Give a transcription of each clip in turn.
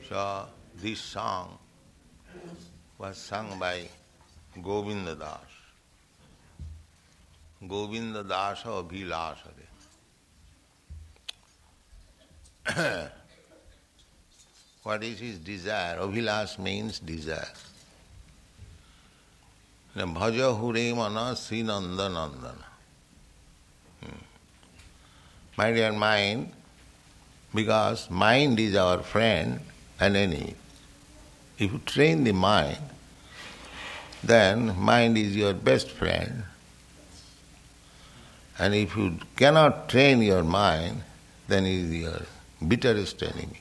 So this song was sung by Govinda Das. Govinda Dasa Abhilasade. What is his desire? Abhilas means desire. Bhaja hure mana Sri Nanda Nandana. My dear mind, because mind is our friend and enemy. If you train the mind, then mind is your best friend. And if you cannot train your mind, then it is your bitterest enemy.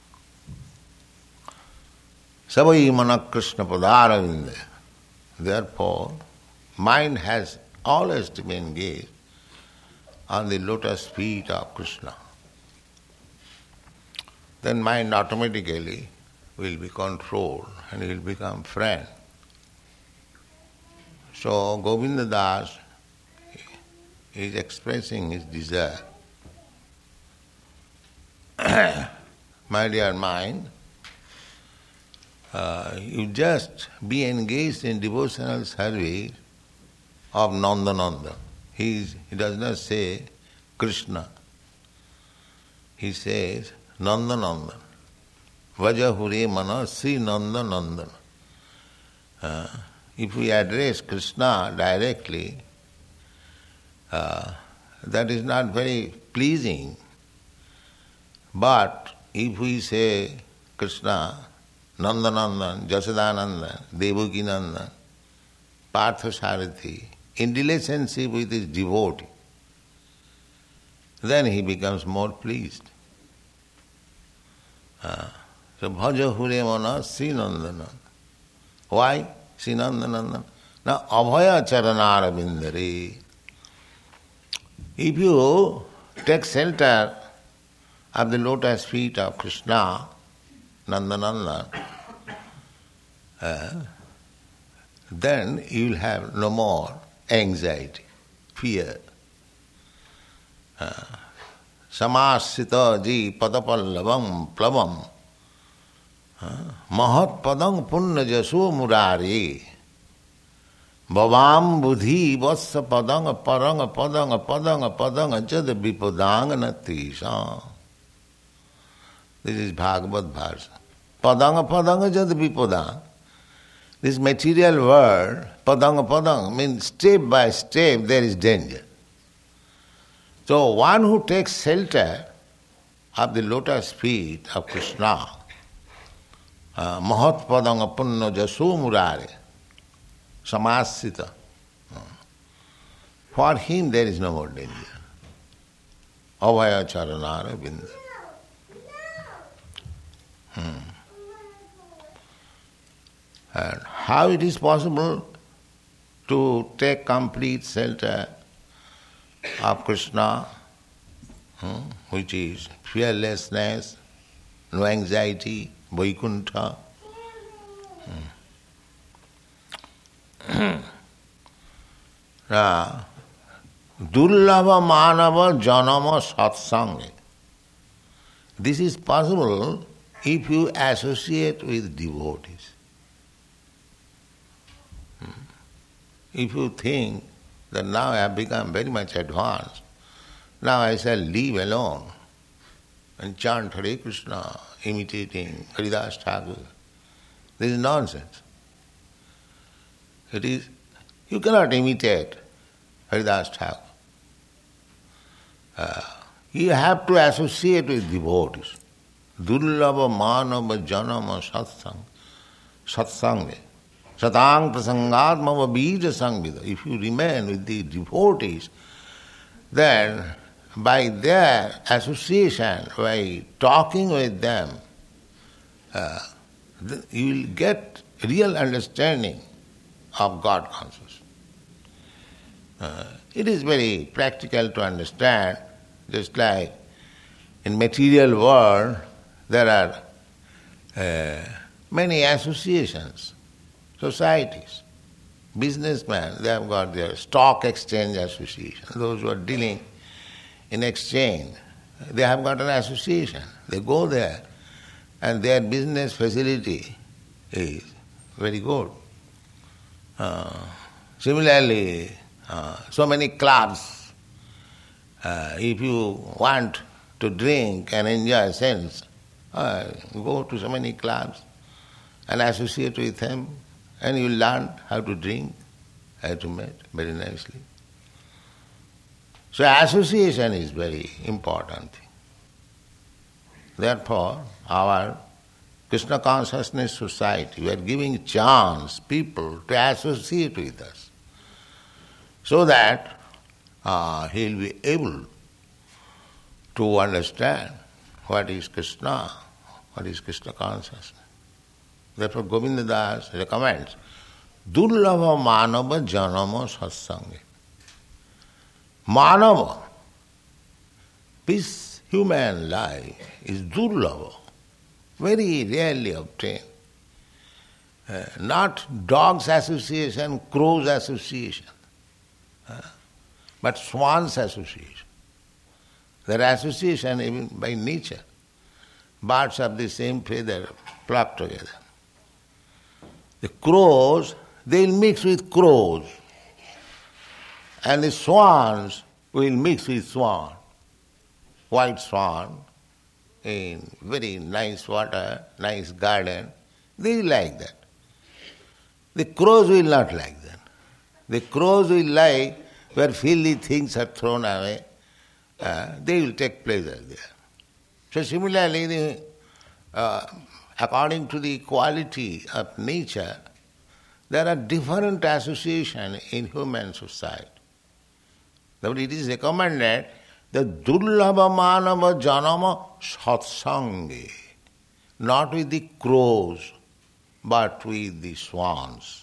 Savai mana Krishna padaravinda. Therefore, mind has always to be engaged on the lotus feet of Krishna. Then mind automatically will be controlled and will become friend. So Govinda Das is expressing his desire. My dear mind, you just be engaged in devotional service of Nandananda. He does not say Krishna. He says Nandananda. Vaja hure mana Sri Nandananda. If we address Krishna directly, that is not very pleasing. But if we say Krishna, Nandanandan, Jasodanandan, Devakinandan, Parthasarathi, in relationship with his devotee, then he becomes more pleased. So bhaja hure mana Sri Nandanandan. Why Sri Nandanandan? Now abhaya charanara bindare. If you take shelter of the lotus feet of Krishna, Nandanandan, then you will have no more anxiety, fear. Samasita ji padapallavam plavam mahat padang punna jaso murari bhavam buddhi vassa padang parang padang padang padang jad vipadang natisha. This is Bhagavad Bharsa. Padang padang jad vipadang. This material world, padang padang, means step by step there is danger. So one who takes shelter of the lotus feet of Krishna, mahat padang punna jaso murare, samasita, for him there is no more danger. Abhaya charanara binda. And how it is possible to take complete shelter of Krishna, which is fearlessness, no anxiety, Vaikuntha. Dullava manava janama satsanga. This is possible if you associate with devotees. If you think that now I have become very much advanced, now I shall live alone and chant Hare Krishna, imitating Haridas Thakur, this is nonsense. It is, you cannot imitate Haridas Thakur. You have to associate with devotees. Dullava manava janama satsanga. Satang prasangatmava bija sangvida. If you remain with the devotees, then by their association, by talking with them, you will get real understanding of God consciousness. It is very practical to understand, just like in material world there are many associations, societies. Businessmen, they have got their stock exchange association. Those who are dealing in exchange, they have got an association. They go there and their business facility is very good. Similarly, so many clubs. If you want to drink and enjoy sense, go to so many clubs and associate with them, and you learn how to drink, how to make very nicely. So association is very important thing. Therefore, our Krishna Consciousness Society, we are giving chance people to associate with us so that he will be able to understand what is Krishna, what is Krishna consciousness. Therefore Govinda Das recommends Durlabha Manava Janama Satsange. Manava, this human life is Durlabha, very rarely obtained. Not dogs association, crows association, but swans association. Their association even by nature. Birds of the same feather flock together. The crows, they will mix with crows. And the swans will mix with swan. White swan in very nice water, nice garden, they will like that. The crows will not like that. The crows will like where filthy things are thrown away. They will take pleasure there. So similarly, according to the quality of nature, there are different associations in human society. Therefore it is recommended that Durlabha Manava Janama Satsange, not with the crows, but with the swans.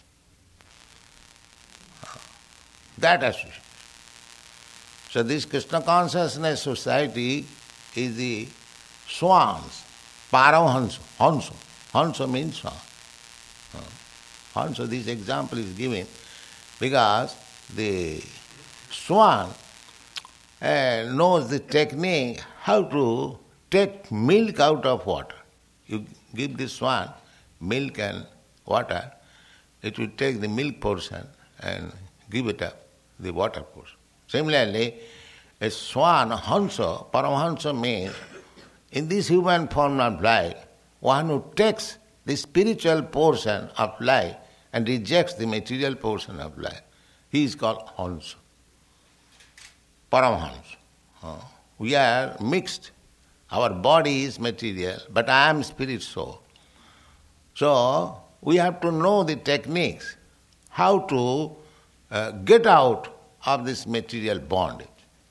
That association. So this Krishna Consciousness Society is the swans, Paramahansa, Hansa. Hansa means swan. Hansa, this example is given because the swan knows the technique how to take milk out of water. You give the swan milk and water, it will take the milk portion and give it up, the water portion. Similarly, a swan, Hansa, Paramahansa means, in this human form of life, one who takes the spiritual portion of life and rejects the material portion of life, he is called Hansa, Paramahansa. We are mixed. Our body is material, but I am spirit soul. So, we have to know the techniques, how to get out of this material bondage.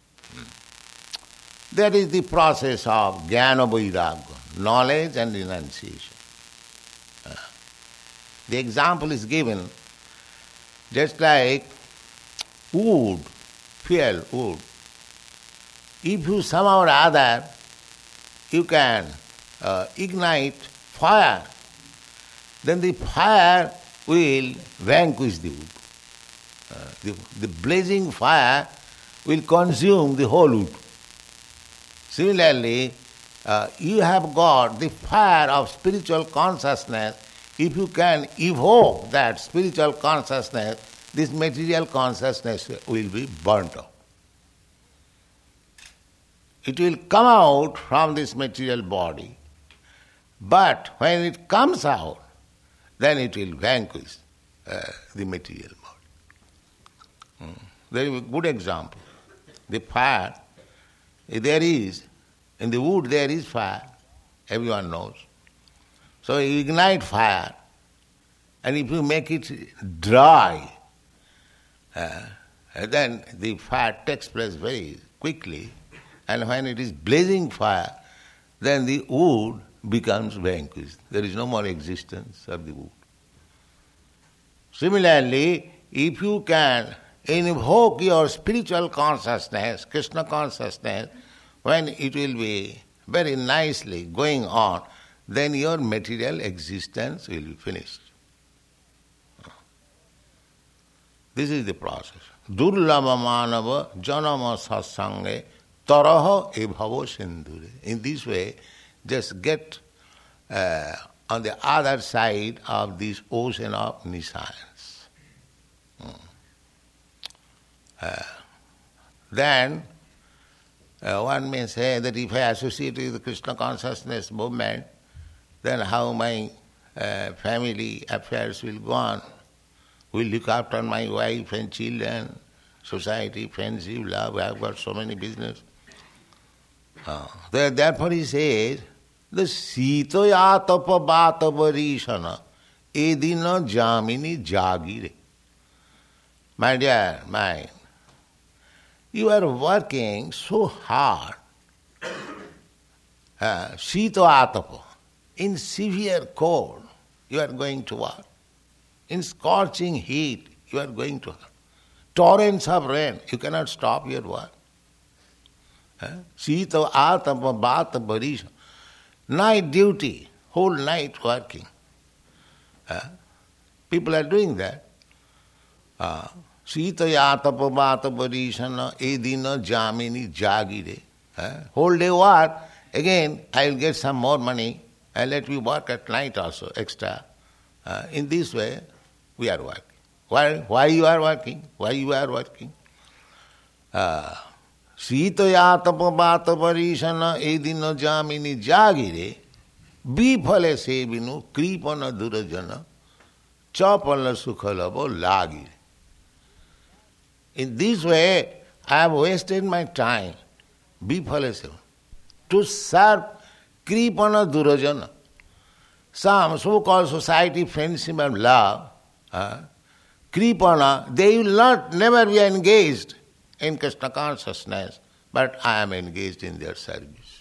That is the process of jnana vairagya, knowledge and renunciation. The example is given just like wood, fuel, wood. If you somehow or other, you can ignite fire, then the fire will vanquish the wood. The blazing fire will consume the whole wood. Similarly, you have got the fire of spiritual consciousness. If you can evoke that spiritual consciousness, this material consciousness will be burnt out. It will come out from this material body, but when it comes out, then it will vanquish the material body. Very good example. The fire, there is, in the wood there is fire, everyone knows. So you ignite fire, and if you make it dry, then the fire takes place very quickly, and when it is blazing fire, then the wood becomes vanquished. There is no more existence of the wood. Similarly, if you can invoke your spiritual consciousness, Krishna consciousness, when it will be very nicely going on, then your material existence will be finished. This is the process. Durlabha manava janama satsange taraha ebhavo sindhure. In this way, just get on the other side of this ocean of nescience. Then one may say that if I associate with the Krishna consciousness movement, then how my family affairs will go on. Will look after my wife and children, society, friendship, love. I have got so many business. Therefore he says, the Sitoya tapa bata varishana edina jamini jagire. My dear mind, you are working so hard. Sitoya tapa, in severe cold, you are going to work. In scorching heat, you are going to work. Torrents of rain, you cannot stop your work. Sita atapa bata barisha. Night duty, whole night working. People are doing that. Sita atapa bata barishana edina jamini jagire. Whole day work, again I will get some more money, and let me work at night also, extra. In this way, we are working. Why you are working? Why you are working? Sitaya tapabata parishana edina jamini jagire bifale sevinu kripana durajana chapala sukhalabo lagire. In this way, I have wasted my time, bifale sevinu, to serve kripana durajana. Some so-called society, friendship and love, kripana, they will never be engaged in Krishna consciousness, but I am engaged in their service.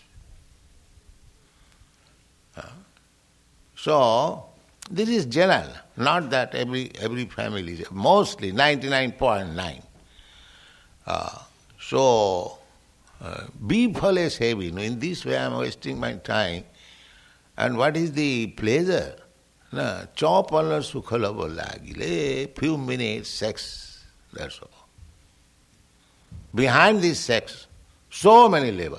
So, this is general, not that every family, mostly 99.9. Be phale sevi. In this way I am wasting my time. And what is the pleasure? Chopala sukhalava lagile, few minutes sex, that's all. Behind this sex, so many labor.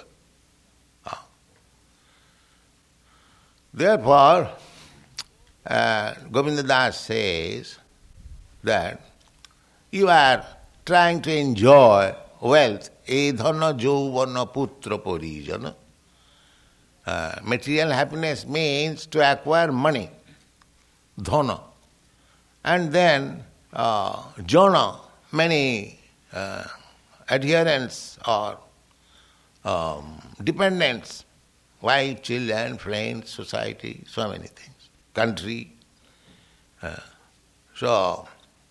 Therefore, Govinda Das says that you are trying to enjoy wealth, edhana jovana putra parijana. Material happiness means to acquire money, dhana, and then jana, many adherents or dependents, wife, children, friends, society, so many things, country. Putra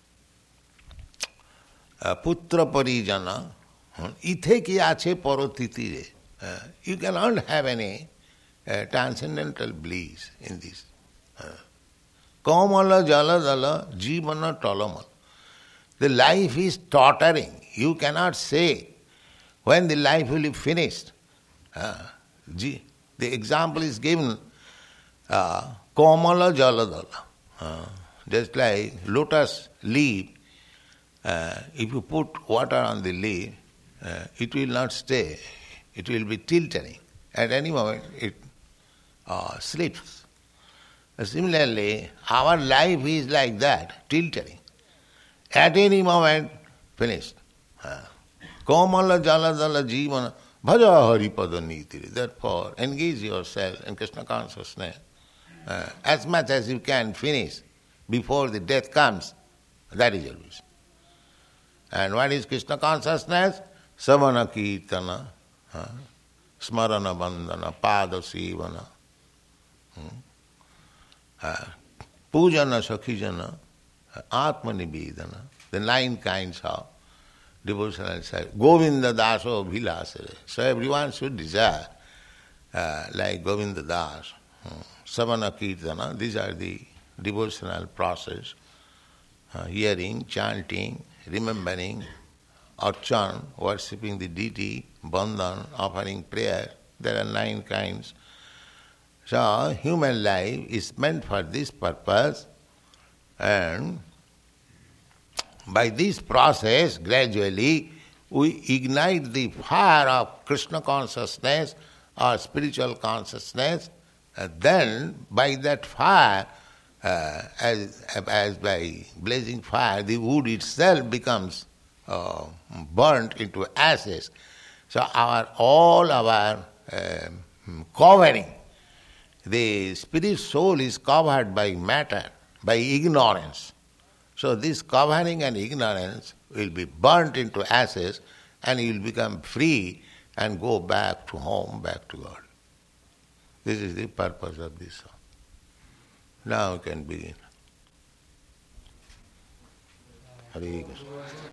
parijana, ithe ki ache parotitire. You cannot have any transcendental bliss in this. Kamala jaladala jivana talamal. The life is tottering. You cannot say when the life will be finished. The example is given, Kamala jaladala. Just like lotus leaf, if you put water on the leaf, it will not stay. It will be tilting. At any moment it slips. Similarly, our life is like that, tilting. At any moment, finished. Kamala jaladala jivana bhaja haripada nitiri. Therefore, engage yourself in Krishna consciousness as much as you can finish before the death comes. That is your wish. And what is Krishna consciousness? Savana kirtana, smarana bandhana, pada sevana, pujana sakhijana, atma nivedana, the 9 kinds of devotional service. Govinda daso bhilasare. So everyone should desire like Govinda Das. Savana kirtana, these are the devotional process. Hearing, chanting, remembering, archan, worshipping the deity, bandhan, offering prayer. There are 9 kinds. So human life is meant for this purpose, and by this process, gradually, we ignite the fire of Krishna consciousness or spiritual consciousness then by that fire, as by blazing fire, the wood itself becomes burnt into ashes. So all our covering, the spirit soul is covered by matter, by ignorance. So this covering and ignorance will be burnt into ashes, and you will become free and go back to home, back to God. This is the purpose of this song. Now we can begin. Hare Krishna.